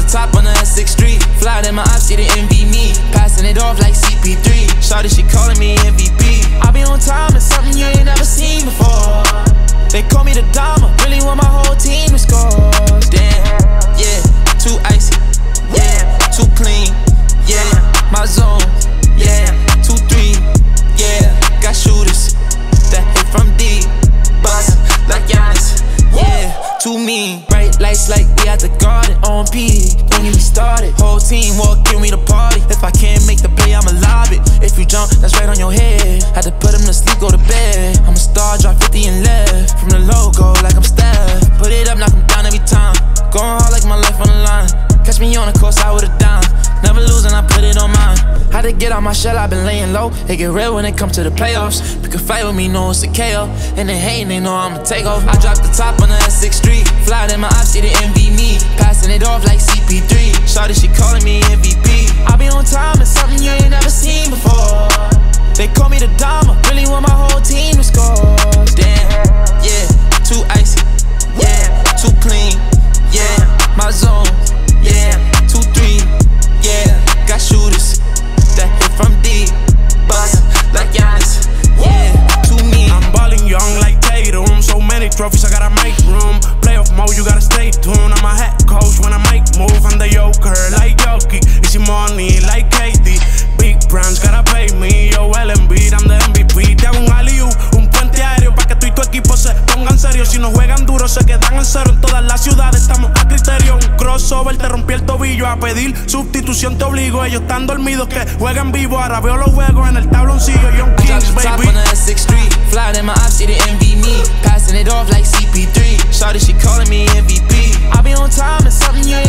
top on the S6 street. Fly in my ops, see they envy me. Passing it off like CP3. Shawty, she calling me MVP. I be on time, it's something you ain't never seen before. They call me the Dama, really want my whole team to score. Damn, yeah, too icy, yeah, too clean, yeah, my zone, yeah, 2-3, yeah, got shooters that hit from deep, bust like Giannis, yeah, too mean. Bright lights like we at the Garden on P. Don't get me started, whole team walk in, we the party. If I can't make the play, I'ma lob it. If you jump, that's right on your head. Had to put him to sleep, go to bed. I'm a star, drop 50 and left. From the logo, like I'm Steph. Put it up, knock him down every time. Going hard like my life on the line. Catch me on the course, I would've dime. Never losing, I put it on mine. Had to get out my shell, I've been laying low. It get real when it comes to the playoffs. You can fight with me, know it's a KO. And they hating, they know I'ma take off. I dropped the top on the S6 street. Fly in my ops, see they envy me. Passing it off like CP3. Shawty, she calling me MVP. I be on time, it's something you ain't never seen before. They call me the Dama, really want my whole team to score. Damn, yeah, too icy, yeah, too clean, yeah, my zone, yeah, 2-3, yeah, got shooters that hit from deep, bust like Giannis, yeah, too mean. I'm ballin' young like Tatum, so many trophies, I gotta make room. Playoff mode, you gotta stay tuned. I'm a head coach when I make move. I'm the Joker like Jokic, easy money like KD. Big brands gotta pay me, yo LMB, I'm the MVP. Te hago un alley-oop, un puente aéreo pa' que tú y tu equipo se pongan serios. Si no juegan duro se quedan en cero. En todas las ciudades estamos a criterio. Un crossover, te rompí el tobillo. A pedir sustitución te obligo. Ellos están dormidos que juegan vivo. Ahora veo los juegos en el tabloncillo. Young Kings, baby. Top on the S6 street. Fly in my ops, see they envy me. Passing it off like CP3. Shawty, she calling me MVP. I be on time, it's something you ain't